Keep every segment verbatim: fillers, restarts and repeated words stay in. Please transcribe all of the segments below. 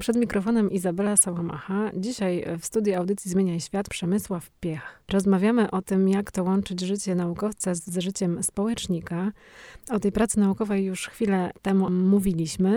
Przed mikrofonem Izabela Sałamacha. Dzisiaj w studiu audycji Zmieniaj Świat Przemysław Piech. Rozmawiamy o tym, jak to łączyć życie naukowca z życiem społecznika. O tej pracy naukowej już chwilę temu mówiliśmy.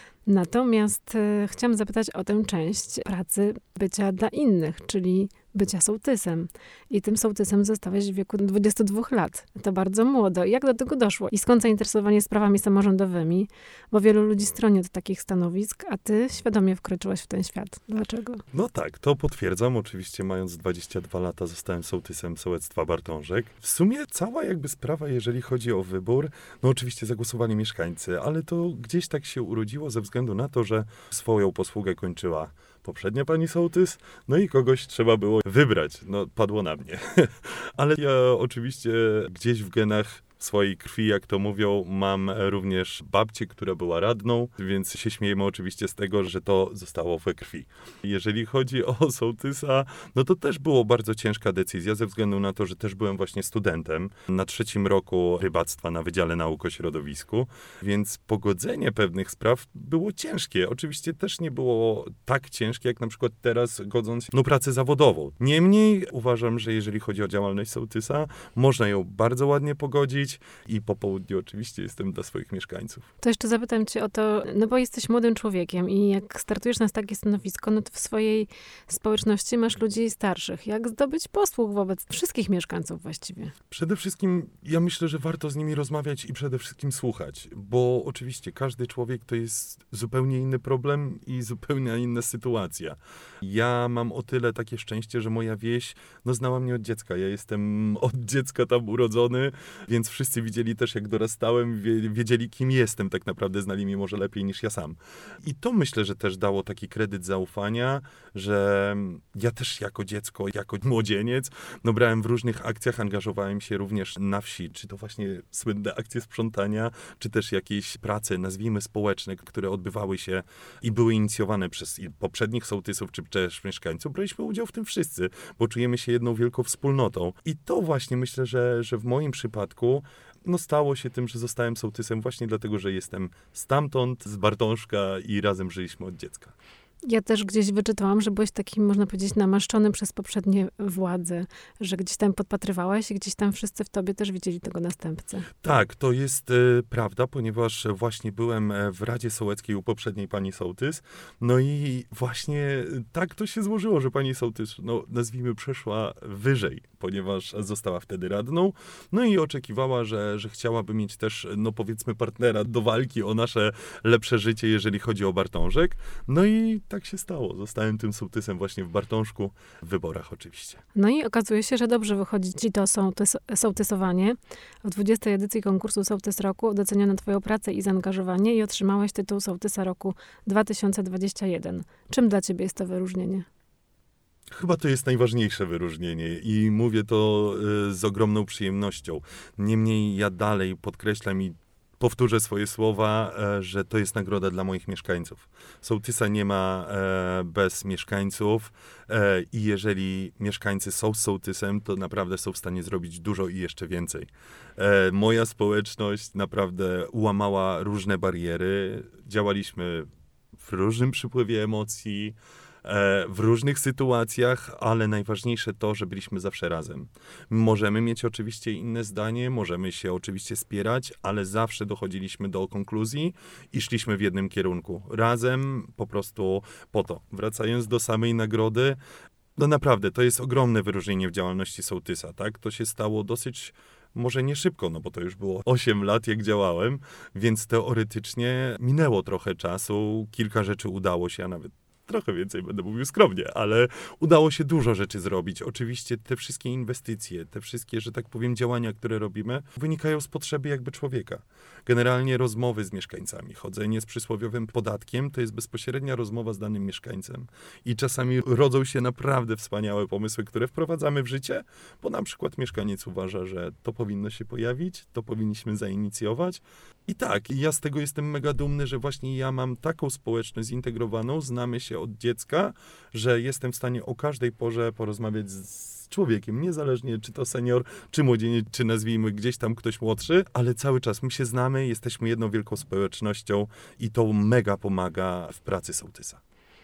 Natomiast e, chciałam zapytać o tę część pracy bycia dla innych, czyli bycia sołtysem. I tym sołtysem zostałeś w wieku dwudziestu dwóch lat. To bardzo młodo. Jak do tego doszło? I skąd zainteresowanie sprawami samorządowymi? Bo wielu ludzi stroni od takich stanowisk, a ty świadomie wkroczyłaś w ten świat. Dlaczego? No tak, to potwierdzam. Oczywiście mając dwadzieścia dwa lata zostałem sołtysem sołectwa Bartążek. W sumie cała jakby sprawa, jeżeli chodzi o wybór, no oczywiście zagłosowali mieszkańcy, ale to gdzieś tak się urodziło ze względu na to, że swoją posługę kończyła poprzednia pani sołtys, no i kogoś trzeba było wybrać. No, padło na mnie. Ale ja oczywiście gdzieś w genach swojej krwi, jak to mówią, mam również babcię, która była radną, więc się śmiejemy oczywiście z tego, że to zostało we krwi. Jeżeli chodzi o sołtysa, no to też było bardzo ciężka decyzja, ze względu na to, że też byłem właśnie studentem na trzecim roku rybactwa na Wydziale Nauk o Środowisku, więc pogodzenie pewnych spraw było ciężkie. Oczywiście też nie było tak ciężkie, jak na przykład teraz godząc no, pracę zawodową. Niemniej uważam, że jeżeli chodzi o działalność sołtysa, można ją bardzo ładnie pogodzić, i po południu oczywiście jestem dla swoich mieszkańców. To jeszcze zapytam cię o to, no bo jesteś młodym człowiekiem i jak startujesz na takie stanowisko, no to w swojej społeczności masz ludzi starszych. Jak zdobyć posłuch wobec wszystkich mieszkańców właściwie? Przede wszystkim ja myślę, że warto z nimi rozmawiać i przede wszystkim słuchać, bo oczywiście każdy człowiek to jest zupełnie inny problem i zupełnie inna sytuacja. Ja mam o tyle takie szczęście, że moja wieś no, znała mnie od dziecka. Ja jestem od dziecka tam urodzony, więc wszyscy widzieli też, jak dorastałem, wiedzieli, kim jestem, tak naprawdę znali mnie może lepiej niż ja sam. I to myślę, że też dało taki kredyt zaufania, że ja też jako dziecko, jako młodzieniec, no brałem w różnych akcjach, angażowałem się również na wsi, czy to właśnie słynne akcje sprzątania, czy też jakieś prace, nazwijmy społeczne, które odbywały się i były inicjowane przez poprzednich sołtysów, czy też mieszkańców. Braliśmy udział w tym wszyscy, bo czujemy się jedną wielką wspólnotą. I to właśnie myślę, że, że w moim przypadku no stało się tym, że zostałem sołtysem właśnie dlatego, że jestem stamtąd, z Bartążka i razem żyliśmy od dziecka. Ja też gdzieś wyczytałam, że byłeś takim, można powiedzieć, namaszczony przez poprzednie władze, że gdzieś tam podpatrywałeś i gdzieś tam wszyscy w tobie też widzieli tego następcę. Tak, to jest e, prawda, ponieważ właśnie byłem w Radzie Sołeckiej u poprzedniej pani sołtys, no i właśnie tak to się złożyło, że pani sołtys, no nazwijmy, przeszła wyżej, ponieważ została wtedy radną, no i oczekiwała, że, że chciałaby mieć też, no powiedzmy, partnera do walki o nasze lepsze życie, jeżeli chodzi o Bartążek, no i tak się stało. Zostałem tym sołtysem właśnie w Bartążku, w wyborach oczywiście. No i okazuje się, że dobrze wychodzi ci to sołtys, sołtysowanie. W dwudziestej edycji konkursu Sołtys Roku doceniono twoją pracę i zaangażowanie i otrzymałeś tytuł Sołtysa Roku dwa tysiące dwudziestego pierwszego. Czym dla ciebie jest to wyróżnienie? Chyba to jest najważniejsze wyróżnienie i mówię to y, z ogromną przyjemnością. Niemniej ja dalej podkreślam i powtórzę swoje słowa, że to jest nagroda dla moich mieszkańców. Sołtysa nie ma bez mieszkańców i jeżeli mieszkańcy są z sołtysem, to naprawdę są w stanie zrobić dużo i jeszcze więcej. Moja społeczność naprawdę ułamała różne bariery. Działaliśmy w różnym przypływie emocji, w różnych sytuacjach, ale najważniejsze to, że byliśmy zawsze razem. Możemy mieć oczywiście inne zdanie, możemy się oczywiście spierać, ale zawsze dochodziliśmy do konkluzji i szliśmy w jednym kierunku. Razem, po prostu po to. Wracając do samej nagrody, no naprawdę, to jest ogromne wyróżnienie w działalności sołtysa, tak? To się stało dosyć może nie szybko, no bo to już było osiem lat, jak działałem, więc teoretycznie minęło trochę czasu, kilka rzeczy udało się, a nawet trochę więcej, będę mówił skromnie, ale udało się dużo rzeczy zrobić. Oczywiście te wszystkie inwestycje, te wszystkie, że tak powiem, działania, które robimy, wynikają z potrzeby jakby człowieka. Generalnie rozmowy z mieszkańcami, chodzenie z przysłowiowym podatkiem, to jest bezpośrednia rozmowa z danym mieszkańcem. I czasami rodzą się naprawdę wspaniałe pomysły, które wprowadzamy w życie, bo na przykład mieszkaniec uważa, że to powinno się pojawić, to powinniśmy zainicjować. I tak, ja z tego jestem mega dumny, że właśnie ja mam taką społeczność zintegrowaną, znamy się od dziecka, że jestem w stanie o każdej porze porozmawiać z człowiekiem, niezależnie czy to senior, czy młodzieniec, czy nazwijmy gdzieś tam ktoś młodszy, ale cały czas my się znamy, jesteśmy jedną wielką społecznością i to mega pomaga w pracy sołtysa.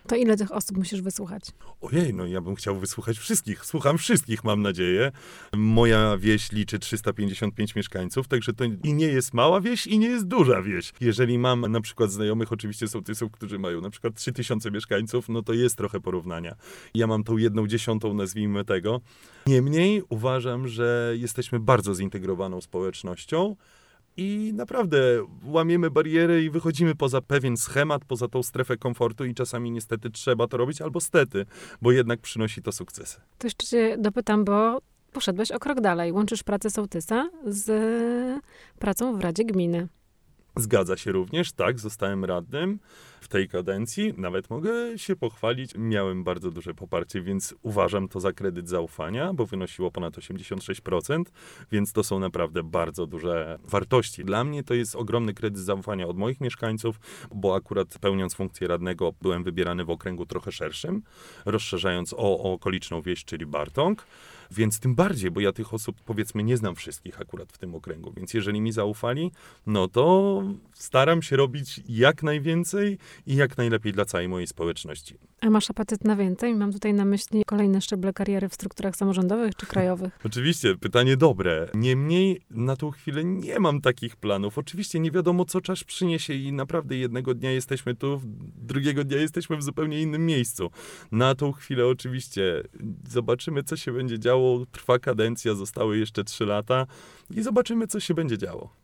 To ile tych osób musisz wysłuchać? Ojej, no ja bym chciał wysłuchać wszystkich. Słucham wszystkich, mam nadzieję. Moja wieś liczy trzysta pięćdziesiąt pięć mieszkańców, także to i nie jest mała wieś, i nie jest duża wieś. Jeżeli mam na przykład znajomych, oczywiście sołtysów, którzy mają na przykład trzy tysiące mieszkańców, no to jest trochę porównania. Ja mam tą jedną dziesiątą, nazwijmy tego. Niemniej uważam, że jesteśmy bardzo zintegrowaną społecznością. I naprawdę łamiemy bariery i wychodzimy poza pewien schemat, poza tą strefę komfortu i czasami niestety trzeba to robić, albo stety, bo jednak przynosi to sukcesy. To jeszcze cię dopytam, bo poszedłeś o krok dalej. Łączysz pracę sołtysa z pracą w Radzie Gminy. Zgadza się również, tak, zostałem radnym w tej kadencji. Nawet mogę się pochwalić, miałem bardzo duże poparcie, więc uważam to za kredyt zaufania, bo wynosiło ponad osiemdziesiąt sześć procent, więc to są naprawdę bardzo duże wartości. Dla mnie to jest ogromny kredyt zaufania od moich mieszkańców, bo akurat pełniąc funkcję radnego byłem wybierany w okręgu trochę szerszym, rozszerzając o, o okoliczną wieś, czyli Bartąg. Więc tym bardziej, bo ja tych osób, powiedzmy, nie znam wszystkich akurat w tym okręgu, więc jeżeli mi zaufali, no to staram się robić jak najwięcej i jak najlepiej dla całej mojej społeczności. A masz apetyt na więcej? Mam tutaj na myśli kolejne szczeble kariery w strukturach samorządowych czy krajowych? Oczywiście, pytanie dobre. Niemniej na tą chwilę nie mam takich planów. Oczywiście nie wiadomo, co czas przyniesie i naprawdę jednego dnia jesteśmy tu, drugiego dnia jesteśmy w zupełnie innym miejscu. Na tą chwilę oczywiście zobaczymy, co się będzie działo. Trwa kadencja, zostały jeszcze trzy lata i zobaczymy, co się będzie działo.